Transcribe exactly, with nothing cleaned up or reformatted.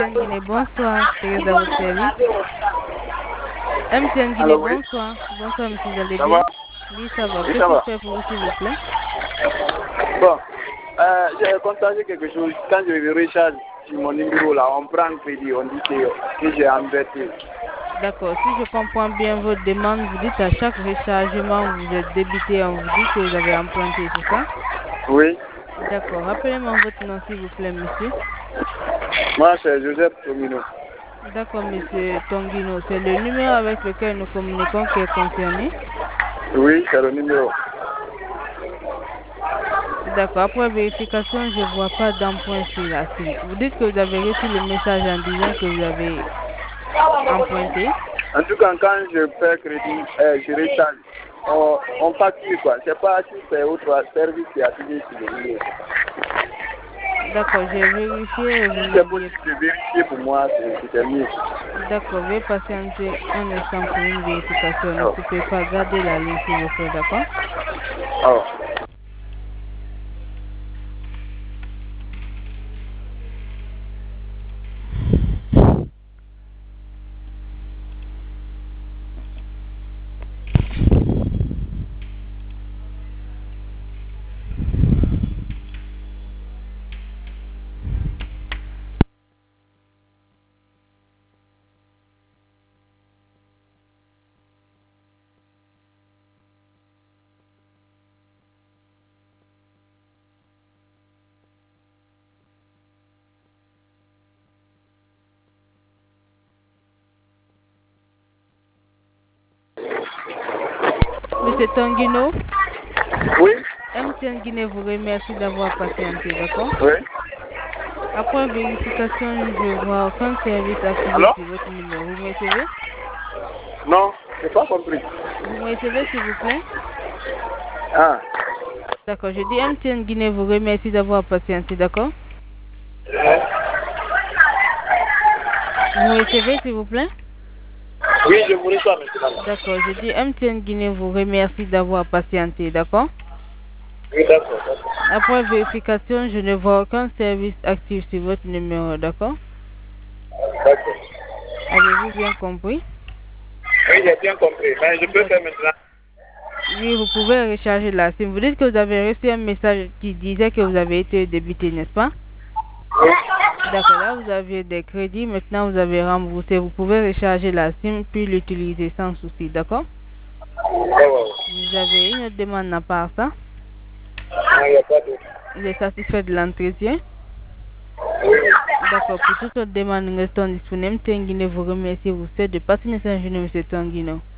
Guinée, bonsoir, Thérèse à votre service. M T N Guinée, Alors, oui. bonsoir. Bonsoir, monsieur, vous allez Ça bien? va? Oui, ça va. Oui, Que ça puis-je va. faire pour vous, s'il vous plaît? Bon, euh, j'ai constaté quelque chose. Quand je recharge sur mon numéro là, on prend un crédit, on dit que, que j'ai embêté. D'accord. Si je comprends bien votre demande, vous dites à chaque rechargement, vous êtes débité, on vous dit que vous avez emprunté, c'est ça? Oui. D'accord. Rappelez-moi votre nom, s'il vous plaît, monsieur. Moi, c'est Joseph Tomino. D'accord, monsieur Tonguino. C'est le numéro avec lequel nous communiquons qui est concerné? Oui, c'est le numéro. D'accord. Après vérification, je ne vois pas d'emprunt sur la SIM. Vous dites que vous avez reçu le message en disant que vous avez emprunté. En tout cas, quand je fais crédit, euh, je recharge. On, on facture quoi. C'est pas si c'est autre service qui est activé sur le numéro. D'accord, j'ai vérifié et vous Si ne c'est l'aviez possible de vérifier pour moi, c'est c'est mieux. D'accord, veuillez patienter un instant pour une vérification. Ne Oh. coupez pas, gardez la ligne s'il vous plaît, d'accord? Oh. Monsieur Tanguino, Oui. M T N Guinée vous remercie d'avoir patienté, d'accord? Oui. Après vérification, je vois aucun service activé Alors? sur votre numéro. Vous me recevez? Non, j'ai pas compris. Vous me recevez, s'il vous plaît? Ah. D'accord, je dis M T N Guinée vous remercie d'avoir patienté, d'accord? Vous me recevez, s'il vous plaît? Oui, je voulais ça maintenant. D'accord, je dis M T N Guinée vous remercie d'avoir patienté, d'accord? Oui, d'accord, d'accord. Après vérification, je ne vois aucun service actif sur votre numéro, d'accord? D'accord. Avez-vous bien compris? Oui, j'ai bien compris. Mais je peux faire maintenant. Oui, vous pouvez recharger la SIM. Vous dites que vous avez reçu un message qui disait que vous avez été débité, n'est-ce pas? Oui. D'accord, là vous aviez des crédits, maintenant vous avez remboursé. Vous pouvez recharger la SIM puis l'utiliser sans souci, d'accord? Oh. Vous avez une autre demande à part ça? Non, il n'y a pas de... Vous êtes satisfait de l'entretien? Oui. D'accord, pour toute autre demande, nous restons disponibles. Tenguine vous remercie, vous souhaite de passer une journée, monsieur Tanguino.